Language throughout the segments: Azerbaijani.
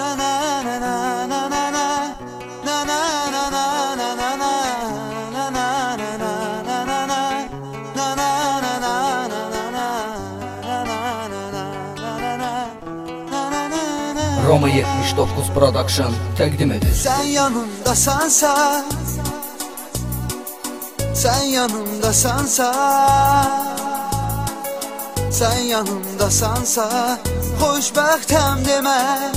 Roma 79 Production təqdim edir. Sen yanımdasansa, sen yanımdasansa, sen yanımdasansa, xoşbəxtəm demə.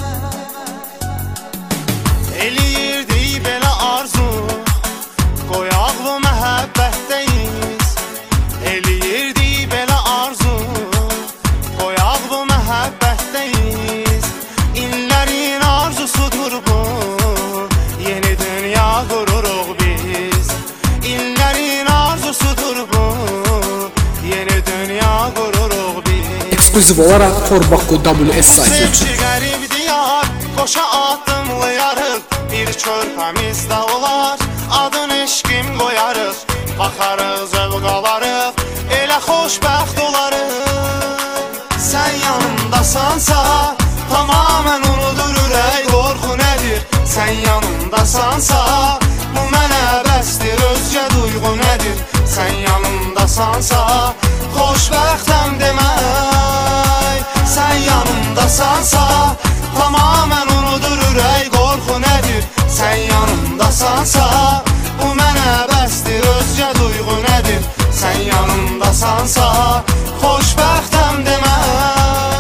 Eləyirdi belə arzu, qoyaq bu məhəbbətdəyiz. Eləyirdi belə arzu, qoyaq bu məhəbbətdəyiz. İllərin arzusudur bu, yeni dünya qururuq biz. İllərin arzusudur bu, yeni dünya qururuq biz. Ekskluziv olaraq Forbakku WS saytı üçün. Sevgi qərib diyar, qoşa adımlayarıq. Bir körpəmizdə olar, adın eşqim qoyarıq. Baxarıq, zövq alarıq, elə xoşbəxt olarıq. Sən yanımdasansa, tamamən unudur ürək, qorxu nədir? Sən yanımdasansa, bu mənə bəsdir, özgə duyğu nədir? Sən yanımdasansa, xoşbəxtəm demək. Sən yanımdasansa, tamamən unudur ürək, qorxu nədir? Sən yanımdasansa, bu mənə bəsdir, özgə duyğu nədir? Sən yanımdasansa, xoşbəxtəm demək.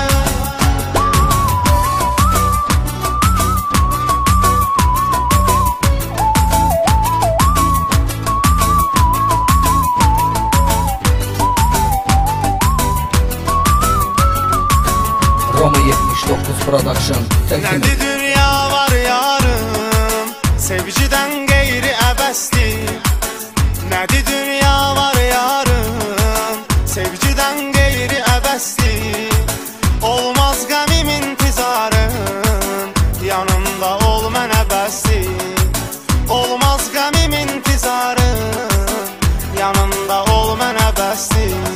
Roma 79 Production təqdim Nədir edir. dünya var yarım, sevgiden qeyri əbəsdir. Nədir dünya var yarım, sevgiden qeyri əbəsdir. Olmaz qəmim intizarım, yanımda ol mənə bəsdir. Olmaz qəmim intizarım, yanımda ol mənə bəsdir.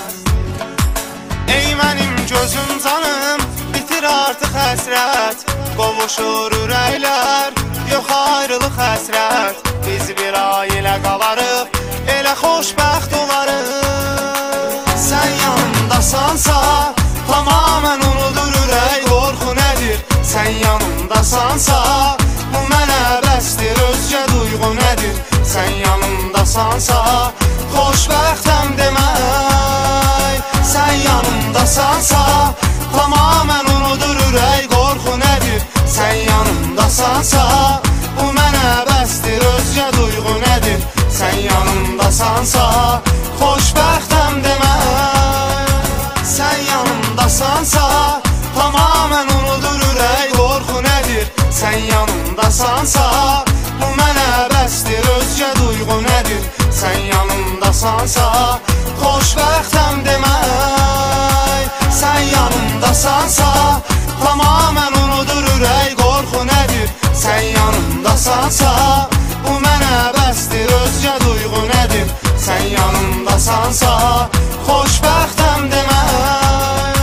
Ey mənim gözüm canım, bitir artıq həsrət. Qovuşur ürəklər, yox ayrılıq həsrət. Biz bir ailə qalarıq, elə xoşbəxt olarıq. Sən yanımdasansa, tamamən unudur ürək, qorxu nədir? Sən yanımdasansa, bu mənə bəsdir, özgə duyğu nədir? Sən yanımdasansa, xoşbəxtəm demək. Sən yanımdasansa, tamamən unudur ürək, qorxu nədir? Sən yanımdasansa, bu mənə bəsdir, özgə duyğu nədir? Sən yanımdasansa, xoşbəxtəm demək. Sən yanımdasansa, tamamən unudur ürək, qorxu nədir? Sən yanımdasansa, bu mənə bəsdir, özgə duyğu nədir? Sən yanımdasansa, xoşbəxtəm demək. Sən yanımdasansa, tamamən unudur ürək, qorxu nədir? Sən yanımdasansa, bu mənə bəsdir, özgə duyğu nədir? Sən yanımdasansa, xoşbəxtəm demək.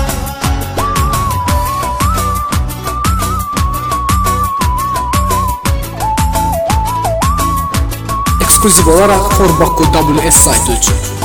Ekskluziv olaraq Forbakku WS saytı üçün.